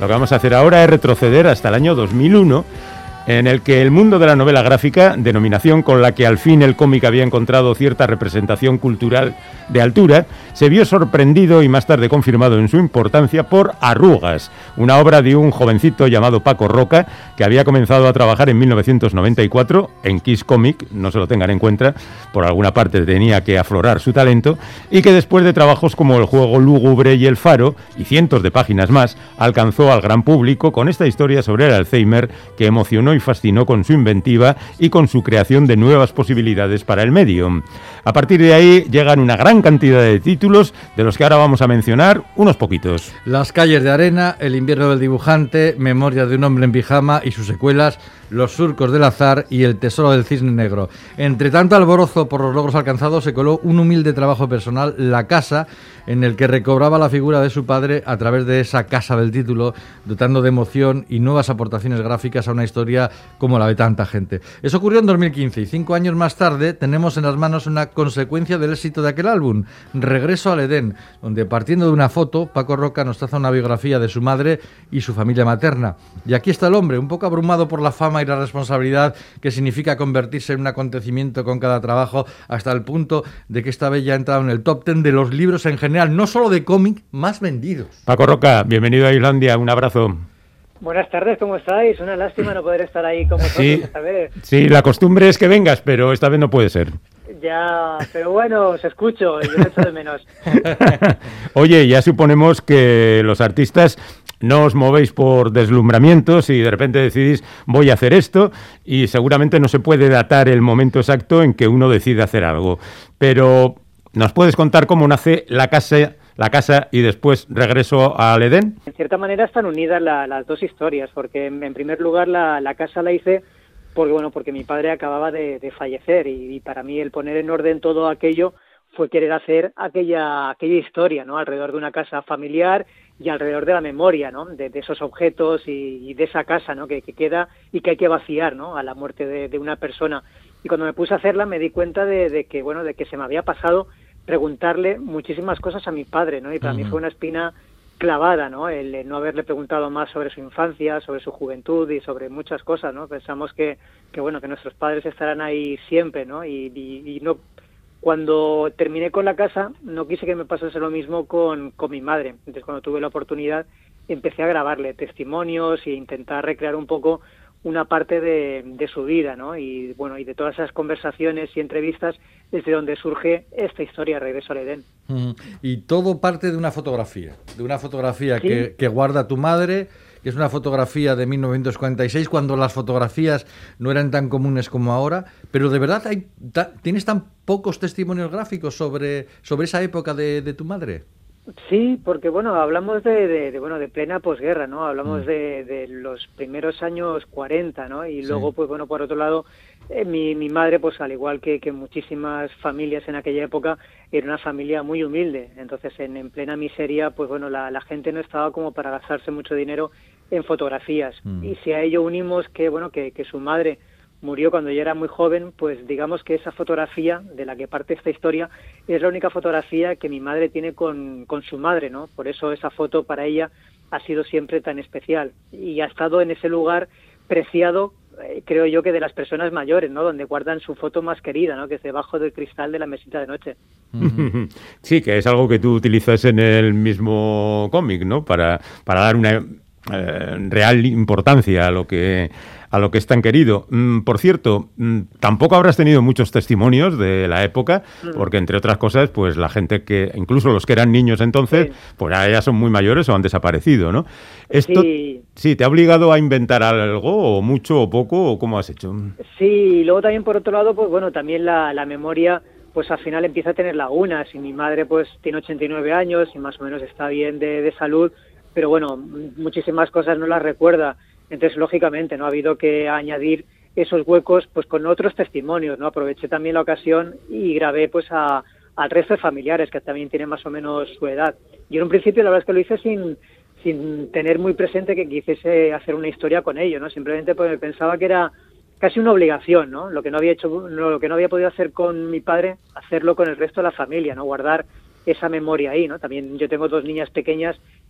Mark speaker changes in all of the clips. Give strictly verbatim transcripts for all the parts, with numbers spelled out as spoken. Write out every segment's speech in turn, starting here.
Speaker 1: Lo que vamos a hacer ahora es retroceder hasta el año dos mil uno, en el que el mundo de la novela gráfica, denominación con la que al fin el cómic había encontrado cierta representación cultural de altura, se vio sorprendido y más tarde confirmado en su importancia por Arrugas, una obra de un jovencito llamado Paco Roca, que había comenzado a trabajar en mil novecientos noventa y cuatro en Kiss Comic, no se lo tengan en cuenta, por alguna parte tenía que aflorar su talento, y que después de trabajos como El juego lúgubre y El faro, y cientos de páginas más, alcanzó al gran público con esta historia sobre el Alzheimer que emocionó y fascinó con su inventiva y con su creación de nuevas posibilidades para el medio. A partir de ahí llegan una gran cantidad de títulos, de los que ahora vamos a mencionar unos poquitos.
Speaker 2: Las calles de arena, El invierno del dibujante, Memoria de un hombre en pijama y sus secuelas, Los surcos del azar y El tesoro del cisne negro. Entre tanto alborozo por los logros alcanzados, se coló un humilde trabajo personal, La casa, en el que recobraba la figura de su padre a través de esa casa del título, dotando de emoción y nuevas aportaciones gráficas a una historia como la de tanta gente. Eso ocurrió en dos mil quince y cinco años más tarde tenemos en las manos una consecuencia del éxito de aquel álbum, Regreso al Edén, donde partiendo de una foto, Paco Roca nos traza una biografía de su madre y su familia materna. Y aquí está el hombre, un poco abrumado por la fama y la responsabilidad que significa convertirse en un acontecimiento con cada trabajo, hasta el punto de que esta vez ya ha entrado en el top ten de los libros en general, no solo de cómic, más vendidos.
Speaker 1: Paco Roca, bienvenido a Islandia, un abrazo.
Speaker 3: Buenas tardes, ¿cómo estáis? Una lástima no poder estar ahí con vosotros
Speaker 1: Sí,
Speaker 3: esta vez.
Speaker 1: sí, la costumbre es que vengas, pero esta vez no puede ser.
Speaker 3: Ya, pero bueno, os escucho, yo lo echo de menos.
Speaker 1: Oye, ya suponemos que los artistas no os movéis por deslumbramientos y de repente decidís voy a hacer esto, y seguramente no se puede datar el momento exacto en que uno decide hacer algo. Pero, ¿nos puedes contar cómo nace la casa, la casa y después Regreso al Edén?
Speaker 3: En cierta manera están unidas la, las dos historias, porque en, en primer lugar la, la casa la hice porque bueno porque mi padre acababa de, de fallecer y, y para mí el poner en orden todo aquello fue querer hacer aquella aquella historia, ¿no? Alrededor de una casa familiar y alrededor de la memoria, ¿no? De, de esos objetos y, y de esa casa, ¿no? Que, que queda y que hay que vaciar, ¿no? A la muerte de, de una persona. Y cuando me puse a hacerla me di cuenta de, de que bueno de que se me había pasado preguntarle muchísimas cosas a mi padre, ¿no? Y para uh-huh. mí fue una espina clavada, ¿no? El no haberle preguntado más sobre su infancia, sobre su juventud y sobre muchas cosas, ¿no? Pensamos que, que bueno, que nuestros padres estarán ahí siempre, ¿no? Y, y, y no, cuando terminé con la casa, no quise que me pasase lo mismo con, con mi madre. Entonces, cuando tuve la oportunidad, empecé a grabarle testimonios e intentar recrear un poco una parte de, de su vida, ¿no? Y bueno, y de todas esas conversaciones y entrevistas desde donde surge esta historia, Regreso al Edén.
Speaker 2: Mm, y todo parte de una fotografía, de una fotografía
Speaker 3: ¿Sí?
Speaker 2: que, que guarda tu madre, que es una fotografía de mil novecientos cuarenta y seis, cuando las fotografías no eran tan comunes como ahora, pero de verdad hay, ta, ¿tienes tan pocos testimonios gráficos sobre, sobre esa época de, de tu madre?
Speaker 3: Sí, porque bueno, hablamos de, de, de bueno de plena posguerra, ¿no? Hablamos mm. de, de los primeros años cuarenta, ¿no? Y sí. Luego, pues bueno, por otro lado, eh, mi, mi madre, pues al igual que, que muchísimas familias en aquella época, era una familia muy humilde. Entonces, en, en plena miseria, pues bueno, la, la gente no estaba como para gastarse mucho dinero en fotografías. Mm. Y si a ello unimos que, bueno, que, que su madre murió cuando yo era muy joven, pues digamos que esa fotografía de la que parte esta historia es la única fotografía que mi madre tiene con, con su madre, ¿no? Por eso esa foto para ella ha sido siempre tan especial y ha estado en ese lugar preciado, eh, creo yo, que de las personas mayores, ¿no? Donde guardan su foto más querida, ¿no? Que es debajo del cristal de la mesita de noche.
Speaker 1: Sí, que es algo que tú utilizas en el mismo cómic, ¿no? Para, para dar una eh, real importancia a lo que a lo que es tan querido. Mm, por cierto, mm, tampoco habrás tenido muchos testimonios de la época, mm. porque entre otras cosas, pues la gente que, incluso los que eran niños entonces, sí. pues ya son muy mayores o han desaparecido, ¿no? Esto, sí. sí, ¿te ha obligado a inventar algo, o mucho o poco, o cómo has hecho?
Speaker 3: Sí, y luego también por otro lado, pues bueno, también la, la memoria, pues al final empieza a tener lagunas, y mi madre pues tiene ochenta y nueve años y más o menos está bien de, de salud, pero bueno, muchísimas cosas no las recuerda. Entonces, lógicamente, no ha habido que añadir esos huecos pues con otros testimonios, ¿no? Aproveché también la ocasión y grabé pues a, al resto de familiares que también tienen más o menos su edad. Yo en un principio la verdad es que lo hice sin, sin tener muy presente que quisiese hacer una historia con ellos, ¿no? Simplemente porque pensaba que era casi una obligación, ¿no? Lo que no había hecho, lo que no había podido hacer con mi padre, hacerlo con el resto de la familia, ¿no? Guardar esa memoria ahí, ¿no? También yo tengo dos niñas pequeñas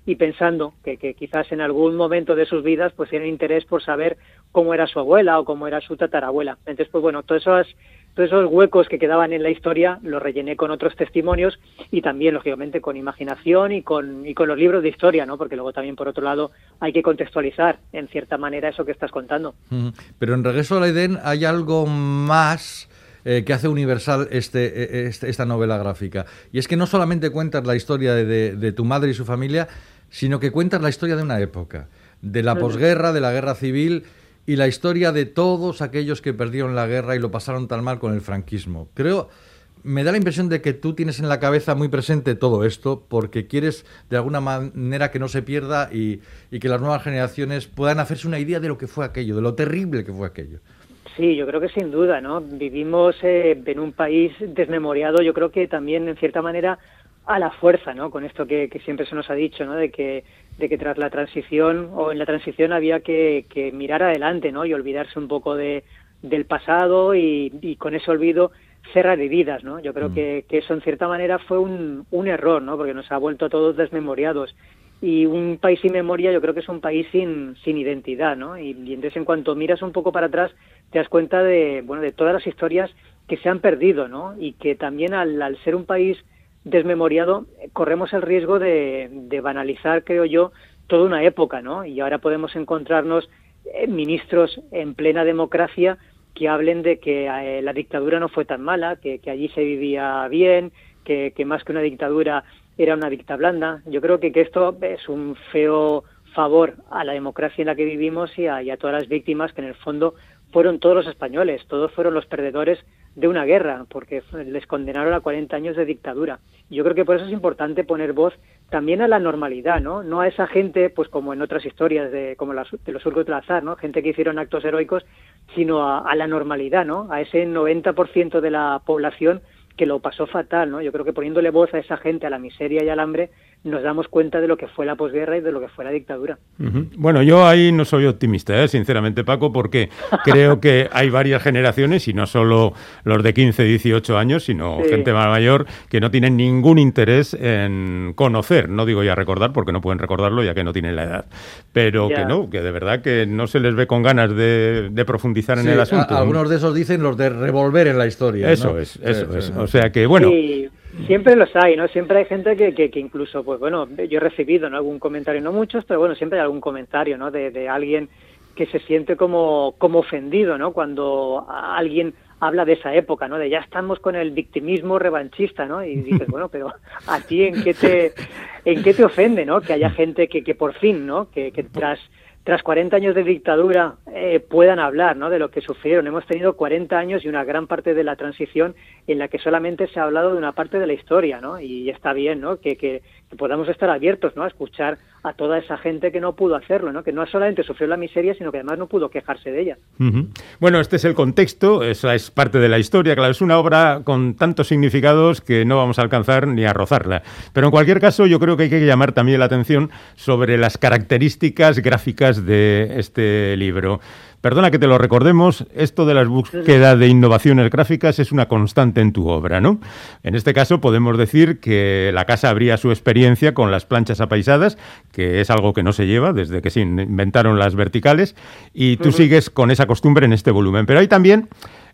Speaker 3: y pensando que, que quizás en algún momento de sus vidas pues tienen interés por saber cómo era su abuela o cómo era su tatarabuela. Entonces, pues bueno, todos esos, todos esos huecos que quedaban en la historia los rellené con otros testimonios y también, lógicamente, con imaginación y con, y con los libros de historia, ¿no? Porque luego también, por otro lado, hay que contextualizar, en cierta manera, eso que estás contando.
Speaker 2: Pero en Regreso al Edén hay algo más eh, que hace universal este, este, esta novela gráfica. Y es que no solamente cuentas la historia de, de, de tu madre y su familia, sino que cuentas la historia de una época, de la posguerra, de la guerra civil y la historia de todos aquellos que perdieron la guerra y lo pasaron tan mal con el franquismo. Creo, me da la impresión de que tú tienes en la cabeza muy presente todo esto porque quieres de alguna manera que no se pierda y, y que las nuevas generaciones puedan hacerse una idea de lo que fue aquello, de lo terrible que fue aquello.
Speaker 3: Sí, yo creo que sin duda, ¿no? Vivimos eh, en un país desmemoriado, yo creo que también, en cierta manera, a la fuerza, ¿no? Con esto que, que siempre se nos ha dicho, ¿no? De que de que tras la transición o en la transición había que, que mirar adelante, ¿no? Y olvidarse un poco de del pasado y, y con ese olvido cerrar heridas, ¿no? Yo creo mm. que, que eso en cierta manera fue un, un error, ¿no? Porque nos ha vuelto a todos desmemoriados. Y un país sin memoria yo creo que es un país sin, sin identidad, ¿no? Y, y entonces en cuanto miras un poco para atrás te das cuenta de, bueno, de todas las historias que se han perdido, ¿no? Y que también al, al ser un país desmemoriado corremos el riesgo de, de banalizar, creo yo, toda una época, ¿no? Y ahora podemos encontrarnos eh, ministros en plena democracia que hablen de que eh, la dictadura no fue tan mala, que, que allí se vivía bien, que, que más que una dictadura era una dicta blanda. Yo creo que, que esto es un feo favor a la democracia en la que vivimos y a, y a todas las víctimas que en el fondo fueron todos los españoles, todos fueron los perdedores de una guerra, porque les condenaron a cuarenta años de dictadura. Yo creo que por eso es importante poner voz también a la normalidad, ¿no? No a esa gente, pues como en otras historias de como las, de los surcos del azar, ¿no? Gente que hicieron actos heroicos, sino a, a la normalidad, ¿no? A ese noventa por ciento de la población que lo pasó fatal, ¿no? Yo creo que poniéndole voz a esa gente, a la miseria y al hambre, nos damos cuenta de lo que fue la posguerra y de lo que fue la dictadura.
Speaker 1: Uh-huh. Bueno, yo ahí no soy optimista, ¿eh? Sinceramente, Paco, porque creo que hay varias generaciones, y no solo los de quince, dieciocho años, sino sí. gente más mayor, que no tienen ningún interés en conocer, no digo ya recordar, porque no pueden recordarlo ya que no tienen la edad, pero ya. que no, que de verdad que no se les ve con ganas de, de profundizar sí, en el asunto.
Speaker 2: A, algunos de esos dicen los de revolver en la historia.
Speaker 1: Eso
Speaker 2: ¿no?
Speaker 1: es, eso
Speaker 2: sí,
Speaker 1: es.
Speaker 2: Sí.
Speaker 1: O sea que, bueno...
Speaker 3: Sí. Siempre los hay, ¿no? Siempre hay gente que, que, que incluso, pues bueno, yo he recibido, ¿no? Algún comentario, no muchos, pero bueno, siempre hay algún comentario, ¿no? De, de alguien que se siente como, como ofendido, ¿no? Cuando alguien habla de esa época, ¿no? De ya estamos con el victimismo revanchista, ¿no? Y dices, bueno, pero ¿a ti en qué te, en qué te ofende, ¿no? Que haya gente que, que por fin, ¿no? Que, que tras... tras cuarenta años de dictadura eh, puedan hablar, ¿no? De lo que sufrieron. Hemos tenido cuarenta años y una gran parte de la transición en la que solamente se ha hablado de una parte de la historia, ¿no? Y está bien, ¿no? Que, que, que podamos estar abiertos, ¿no? A escuchar a toda esa gente que no pudo hacerlo, ¿no? Que no solamente sufrió la miseria, sino que además no pudo quejarse de ella.
Speaker 1: Uh-huh. Bueno, este es el contexto, esa es parte de la historia, claro, es una obra con tantos significados que no vamos a alcanzar ni a rozarla. Pero en cualquier caso, yo creo que hay que llamar también la atención sobre las características gráficas de este libro. Perdona que te lo recordemos, esto de la búsqueda de innovaciones gráficas es una constante en tu obra, ¿no? En este caso podemos decir que la casa abría su experiencia con las planchas apaisadas, que es algo que no se lleva desde que se inventaron las verticales, y tú uh-huh. sigues con esa costumbre en este volumen. Pero hay también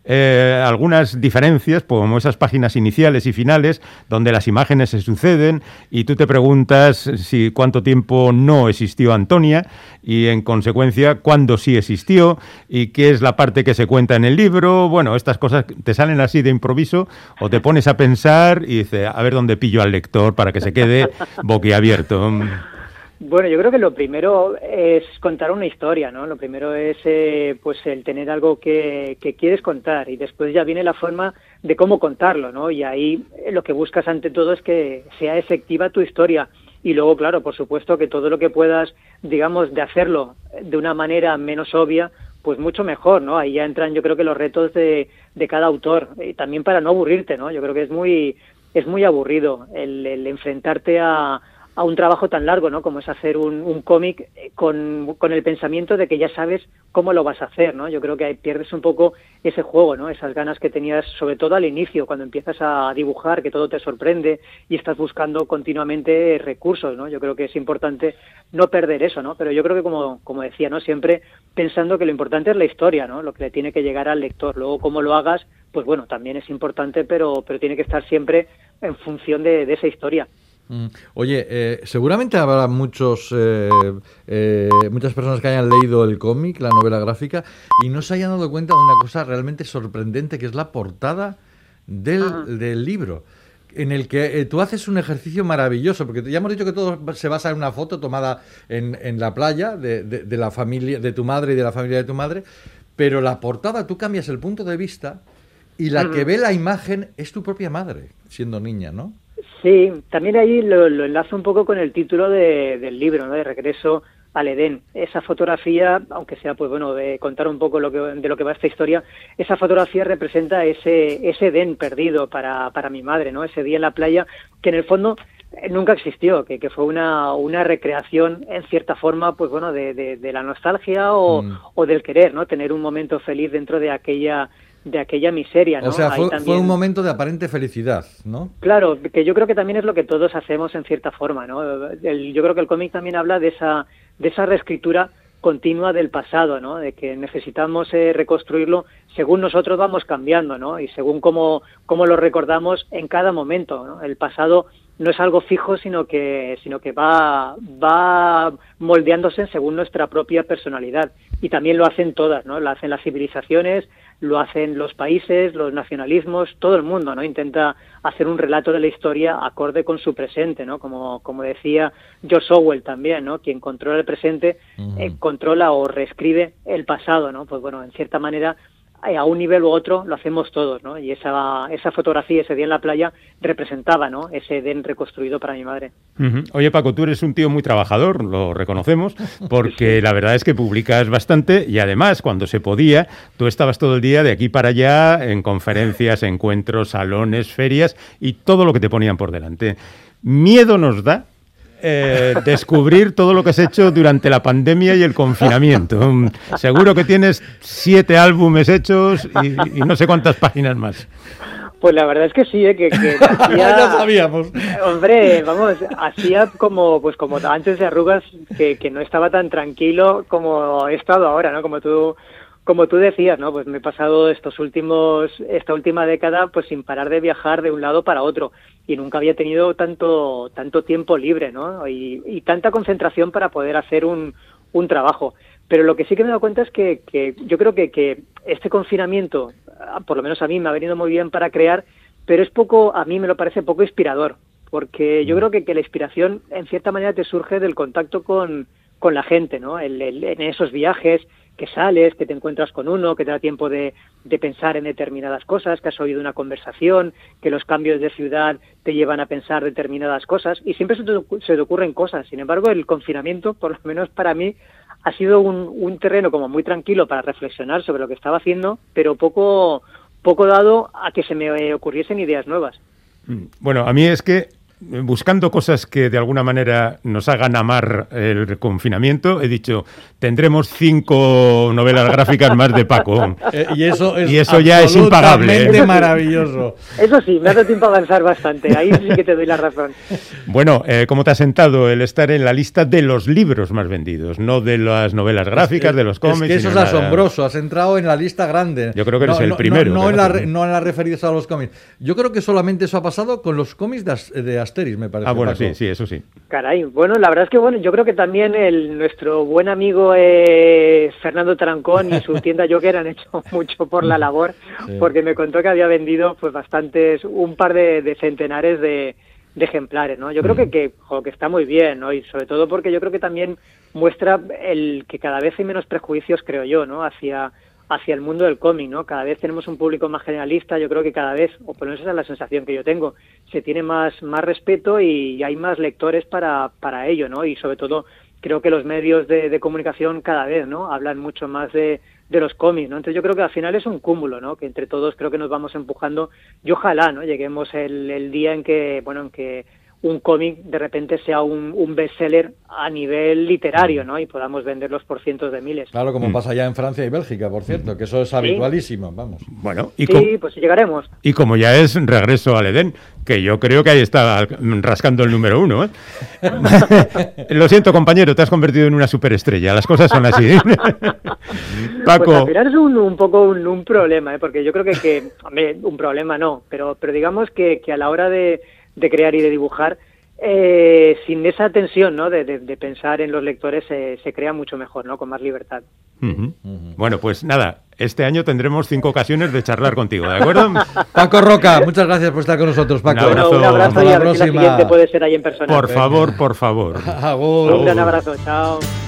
Speaker 1: eh, algunas diferencias, como esas páginas iniciales y finales, donde las imágenes se suceden y tú te preguntas si cuánto tiempo no existió Antonia y, en consecuencia, cuándo sí existió y qué es la parte que se cuenta en el libro. Bueno, estas cosas te salen así de improviso o te pones a pensar y dices, a ver dónde pillo al lector para que se quede boquiabierto.
Speaker 3: Bueno, yo creo que lo primero es contar una historia, ¿no? Lo primero es eh, pues el tener algo que, que quieres contar y después ya viene la forma de cómo contarlo, ¿no? Y ahí lo que buscas ante todo es que sea efectiva tu historia y luego, claro, por supuesto que todo lo que puedas, digamos, de hacerlo de una manera menos obvia, pues mucho mejor, ¿no? Ahí ya entran, yo creo que los retos de, de cada autor, y también para no aburrirte, ¿no? Yo creo que es muy es muy aburrido el, el enfrentarte a a un trabajo tan largo, ¿no? Como es hacer un, un cómic con, con el pensamiento de que ya sabes cómo lo vas a hacer, ¿no? Yo creo que ahí pierdes un poco ese juego, ¿no? Esas ganas que tenías, sobre todo al inicio, cuando empiezas a dibujar, que todo te sorprende y estás buscando continuamente recursos, ¿no? Yo creo que es importante no perder eso, ¿no? Pero yo creo que, como, como decía, ¿no? Siempre pensando que lo importante es la historia, ¿no? Lo que le tiene que llegar al lector. Luego, cómo lo hagas, pues bueno, también es importante, pero, pero tiene que estar siempre en función de, de esa historia.
Speaker 2: Oye, eh, seguramente habrá muchos eh, eh, muchas personas que hayan leído el cómic, la novela gráfica, y no se hayan dado cuenta de una cosa realmente sorprendente, que es la portada del, del libro, en el que eh, tú haces un ejercicio maravilloso, porque ya hemos dicho que todo se basa en una foto tomada en, en la playa de, de, de la familia de tu madre y de la familia de tu madre, pero la portada tú cambias el punto de vista y la que ve la imagen es tu propia madre, siendo niña, ¿no?
Speaker 3: Sí, también ahí lo, lo enlazo un poco con el título de, del libro, ¿no? De Regreso al Edén. Esa fotografía, aunque sea, pues bueno, de contar un poco lo que, de lo que va esta historia, esa fotografía representa ese, ese Edén perdido para, para mi madre, ¿no? Ese día en la playa, que en el fondo nunca existió, que, que fue una, una recreación, en cierta forma, pues bueno, de, de, de la nostalgia o, mm. o del querer, ¿no? Tener un momento feliz dentro de aquella de aquella miseria, ¿no?
Speaker 2: O sea, fue,
Speaker 3: también...
Speaker 2: fue un momento de aparente felicidad, ¿no?
Speaker 3: Claro, que yo creo que también es lo que todos hacemos en cierta forma, ¿no? El, yo creo que el cómic también habla de esa de esa reescritura continua del pasado, ¿no? De que necesitamos eh, reconstruirlo según nosotros vamos cambiando, ¿no? Y según cómo, cómo lo recordamos en cada momento, ¿no? El pasado no es algo fijo, sino que sino que va va moldeándose según nuestra propia personalidad. Y también lo hacen todas, ¿no? Lo hacen las civilizaciones, lo hacen los países, los nacionalismos, todo el mundo, ¿no? Intenta hacer un relato de la historia acorde con su presente, ¿no? Como, como decía George Orwell también, ¿no? Quien controla el presente, uh-huh. eh, controla o reescribe el pasado, ¿no? Pues bueno, en cierta manera, a un nivel u otro lo hacemos todos, ¿no? Y esa esa fotografía ese día en la playa representaba, ¿no? Ese Edén reconstruido para mi madre.
Speaker 1: Uh-huh. Oye, Paco, tú eres un tío muy trabajador, lo reconocemos, porque sí. La verdad es que publicas bastante y además, cuando se podía, tú estabas todo el día de aquí para allá en conferencias, encuentros, salones, ferias y todo lo que te ponían por delante. ¿Miedo nos da Eh, descubrir todo lo que has hecho durante la pandemia y el confinamiento? Seguro que tienes siete álbumes hechos y, y no sé cuántas páginas más.
Speaker 3: Pues la verdad es que sí, ¿eh? que, que hacía,
Speaker 2: ya sabíamos.
Speaker 3: Hombre, vamos, hacía como pues como antes de arrugas que, que no estaba tan tranquilo como he estado ahora, ¿no? Como tú Como tú decías, ¿no? Pues me he pasado estos últimos, esta última década, pues sin parar de viajar de un lado para otro y nunca había tenido tanto, tanto tiempo libre, ¿no? Y, y tanta concentración para poder hacer un, un trabajo. Pero lo que sí que me he dado cuenta es que, que yo creo que, que este confinamiento, por lo menos a mí, me ha venido muy bien para crear, pero es poco, a mí me lo parece poco inspirador, porque yo creo que, que la inspiración, en cierta manera, te surge del contacto con, con la gente, ¿no? El, el, en esos viajes que sales, que te encuentras con uno, que te da tiempo de, de pensar en determinadas cosas, que has oído una conversación, que los cambios de ciudad te llevan a pensar determinadas cosas, y siempre se te, se te ocurren cosas. Sin embargo, el confinamiento, por lo menos para mí, ha sido un, un terreno como muy tranquilo para reflexionar sobre lo que estaba haciendo, pero poco, poco dado a que se me ocurriesen ideas nuevas.
Speaker 1: Bueno, a mí es que buscando cosas que de alguna manera nos hagan amar el confinamiento, he dicho, tendremos cinco novelas gráficas más de Paco.
Speaker 2: Eh, y eso es
Speaker 1: y eso ya es impagable.
Speaker 2: Eso sí, maravilloso.
Speaker 3: Eso sí, me ha dado tiempo a avanzar bastante. Ahí sí que te doy la razón.
Speaker 1: Bueno, eh, ¿cómo te ha sentado el estar en la lista de los libros más vendidos? No de las novelas gráficas, es, de los cómics.
Speaker 2: Es que eso es
Speaker 1: nada.
Speaker 2: Asombroso. Has entrado en la lista grande.
Speaker 1: Yo creo que eres
Speaker 2: no,
Speaker 1: el
Speaker 2: no,
Speaker 1: primero.
Speaker 2: No, no, en la, no en la referidas a los cómics. Yo creo que solamente eso ha pasado con los cómics de, de Asterix, me parece.
Speaker 1: Ah, bueno,
Speaker 2: Paco.
Speaker 1: sí, sí, eso sí.
Speaker 3: Caray, bueno, la verdad es que bueno, yo creo que también el nuestro buen amigo eh, Fernando Tarancón y su tienda Joker han hecho mucho por la labor, sí. Porque me contó que había vendido pues bastantes, un par de, de centenares de, de ejemplares, ¿no? Yo creo que, que, jo, que está muy bien, ¿no? Y sobre todo porque yo creo que también muestra el que cada vez hay menos prejuicios, creo yo, ¿no? Hacia hacia el mundo del cómic, ¿no? Cada vez tenemos un público más generalista, yo creo que cada vez, o por lo menos esa es la sensación que yo tengo, se tiene más más respeto y hay más lectores para para ello, ¿no? Y sobre todo creo que los medios de, de comunicación cada vez, ¿no? Hablan mucho más de, de los cómics, ¿no? Entonces yo creo que al final es un cúmulo, ¿no? Que entre todos creo que nos vamos empujando y ojalá, ¿no? Lleguemos el, el día en que, bueno, en que un cómic de repente sea un, un bestseller a nivel literario, ¿no? Y podamos venderlos por cientos de miles.
Speaker 2: Claro, como
Speaker 1: Mm.
Speaker 2: pasa ya en Francia y Bélgica, por cierto, que eso es habitualísimo, vamos.
Speaker 1: Bueno, y,
Speaker 3: Sí,
Speaker 1: com-
Speaker 3: pues llegaremos.
Speaker 1: y como ya es regreso al Edén, que yo creo que ahí está rascando el número uno, ¿eh? Lo siento, compañero, te has convertido en una superestrella. Las cosas son así. Paco.
Speaker 3: Pues al final es un, un poco un, un problema, ¿eh? Porque yo creo que, que hombre, un problema no, pero, pero digamos que, que a la hora de, de crear y de dibujar, eh, sin esa tensión, ¿no? de, de, de pensar en los lectores, eh, se crea mucho mejor, ¿no? Con más libertad.
Speaker 1: Ujú. Bueno, pues nada, este año tendremos cinco ocasiones de charlar contigo, ¿de acuerdo?
Speaker 2: Paco Roca, muchas gracias por estar con nosotros, Paco.
Speaker 1: Un abrazo.
Speaker 3: Bueno, un abrazo
Speaker 2: Hasta
Speaker 3: y
Speaker 2: la
Speaker 3: a ver si la
Speaker 2: próxima.
Speaker 3: siguiente puede ser ahí en persona.
Speaker 1: Por favor, por favor.
Speaker 2: Agur.
Speaker 3: Un gran abrazo, chao.